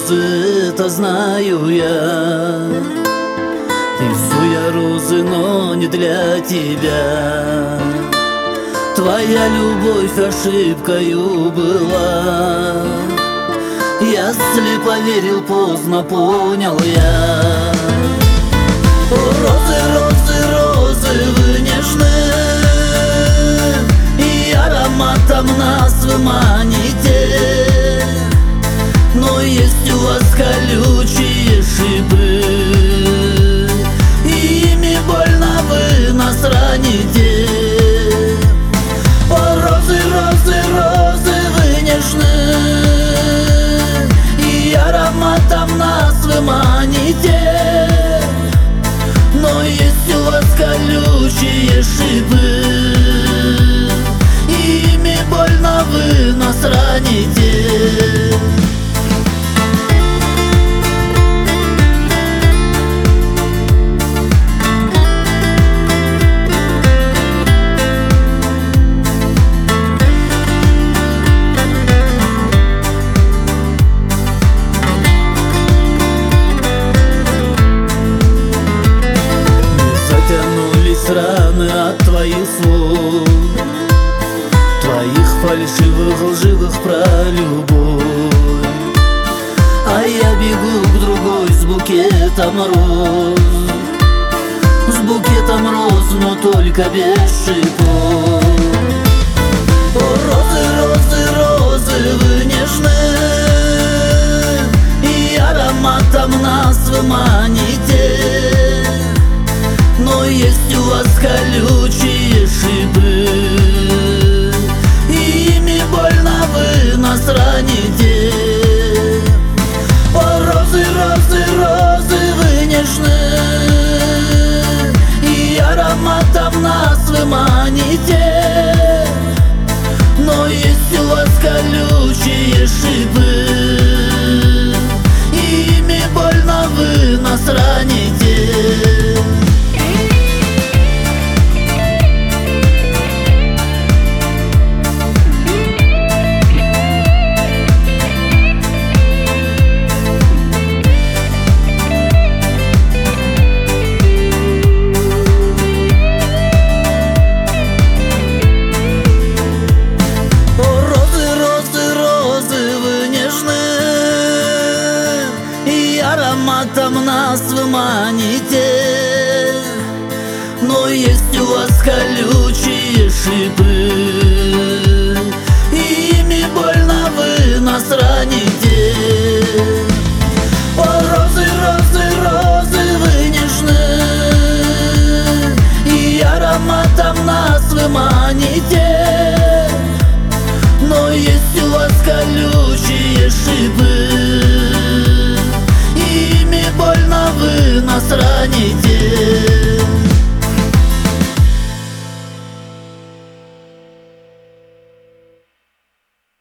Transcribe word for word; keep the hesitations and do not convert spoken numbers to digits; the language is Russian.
розы, это знаю я. Рисую я розы, но не для тебя. Твоя любовь ошибкою была. Я слепо верил, поздно понял я. О, розы, розы, розы, вы нежны, и ароматом нас вы маните. Но есть у вас колючие шипы, и ими больно вы нас раните. О, розы, розы, розы, вы нежны, и ароматом нас вы маните. Но есть у вас колючие шипы, и ими больно вы нас раните. Раны от твоих слов, твоих фальшивых, лживых про любовь. А я бегу к другой с букетом роз, с букетом роз, но только без шипов. О, розы, розы, розы, вы нежны, и ароматом нас вы маните. Но есть у вас колючие шипы, и ими больно вы нас раните. О, розы, розы, розы, вы нежны, и ароматом нас вы маните. Но есть у вас колючие шипы, и ими больно вы нас раните. Ароматом нас вы маните. Но есть у вас колючие шипы,